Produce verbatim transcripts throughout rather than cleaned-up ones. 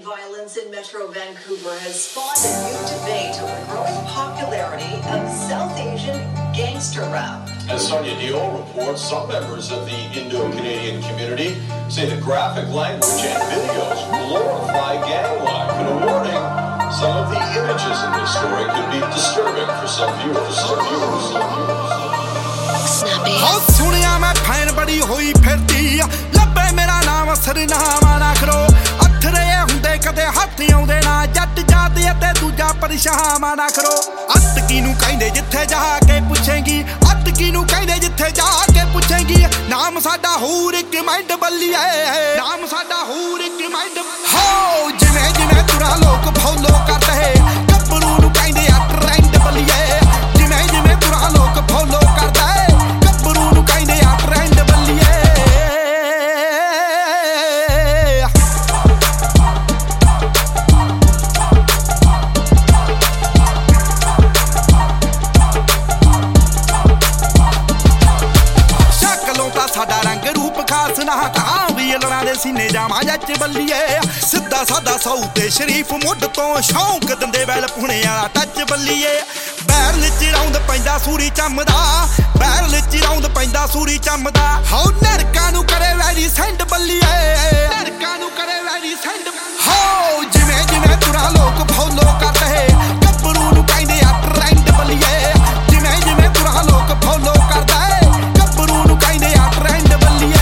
violence in Metro Vancouver has spawned a new debate over the growing popularity of South Asian gangster rap. As Sonia Diol reports, some members of the Indo-Canadian community say the graphic language and videos glorify gang life. And a warning, some of the images in this story could be disturbing for some viewers. Some viewers, some viewers. हो सुनिया मैं fan बड़ी होई फिरदी लब्बे मेरा नाम सरनामा ना करो अथरे हुंदे कदे हत्थ आउंदे ना जट जात अते दूजा परिशामा ना करो अत किनू कहंदे जिथे जा के पुछेंगी अत किनू कहंदे जिथे जा के पुछेंगी नाम साडा हूर इक माइंड बल्लीए नाम साडा हूर इक माइंड हो जिवें जिवें तुरा लोक फॉलो करदे गब्बरू नू कहंदे आ ट्रेंड बल्लीए जिवें जिवें तुरा लोक फॉलो करदे साडा रंग रूप खास ना कहां भी लड़ा दे सीने जावा जच बल्लीए सीधा सादा सौते शरीफ मुੱਢ ਤੋਂ ਸ਼ੌਂਕ ਦਿੰਦੇ ਵੈਲ ਪੁਣੇ ਵਾਲਾ ਟੱਚ ਬੱਲੀਏ ਬੈਰਲ ਚ ਰੌਂਦ ਪੈਂਦਾ ਸੂਰੀ ਚੰਮਦਾ ਬੈਰਲ ਚ ਰੌਂਦ ਪੈਂਦਾ ਸੂਰੀ ਚੰਮਦਾ ਹੋ ਨਰਕਾਂ ਨੂੰ ਕਰੇ ਵੈਰੀ ਸੈਂਡ ਬੱਲੀਏ ਨਰਕਾਂ ਨੂੰ ਕਰੇ ਵੈਰੀ ਸੈਂਡ ਹੋ ਜਿਵੇਂ ਜਿਵੇਂ ਤੁਰਾ ਲੋਕ ਫੋਲੋ ਕਰਦੇ ਗੱਭਰੂ ਨੂੰ ਕਹਿੰਦੇ ਆ ਟ੍ਰੈਂਡ ਬੱਲੀਏ ਜਿਵੇਂ ਜਿਵੇਂ ਤੁਰਾ ਲੋਕ ਫੋਲੋ ਕਰਦਾ ਗੱਭਰੂ ਨੂੰ ਕਹਿੰਦੇ ਆ ਟ੍ਰੈਂਡ ਬੱਲੀਏ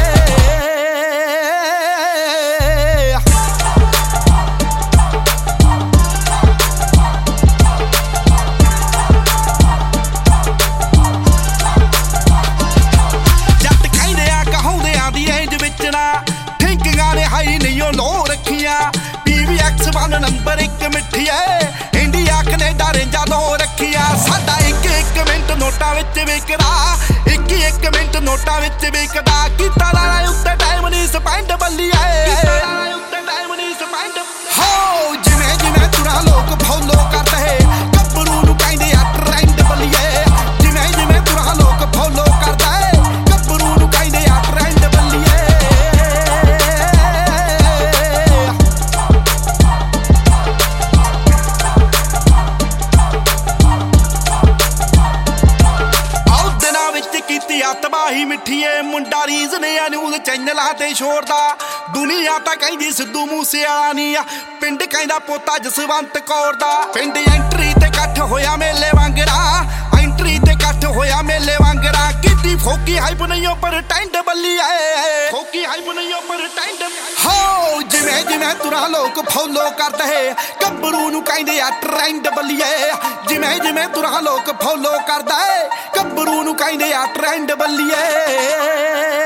नंबर एक मिठिया इंडिया कनेडा रेंजा दो रखिया साडा एक एक मिनट नोटा विच विकदा एक एक मिनट नोटा विच विकदा कीता लाला उत्ते टाइम नहीं स्पेंड बल्लीए कीता लाला उत्ते टाइम नहीं स्पेंड हो जिवें जिवें तुरा लोक फॉलो करदे गब्बरू नू कहंदे आ ट्रेंड बल्लीए जिवें जिवें तुरा लोक फॉलो करदे गब्बरू नू कहंदे आ ट्रेंड बल्लीए तबाही मिठिए मुंडा रीज ने न्यूज़ चैनलां ते छोड़दा दुनिया तां कहंदी सिद्धू मूसेवाला नी आ पिंड कहंदा पोता जसवंत कौर दा पिंड एंट्री ते इकट्ठ होया मेले वांगरा एंट्री ते इकट्ठ होया मेले वांगरा किती फोकी हाइप नहीं पर टेंड बल्लीए फोकी हाइप नहीं पर टेंड हो जिवें जिवें तुरा लोक फॉलो करदे गब्बरू नू कहंदे आ ट्रेंड बल्लीए जिवें जिवें तुरा लोक फॉलो करदा गब्बरू नू कहंदे आ ट्रेंड बल्लीए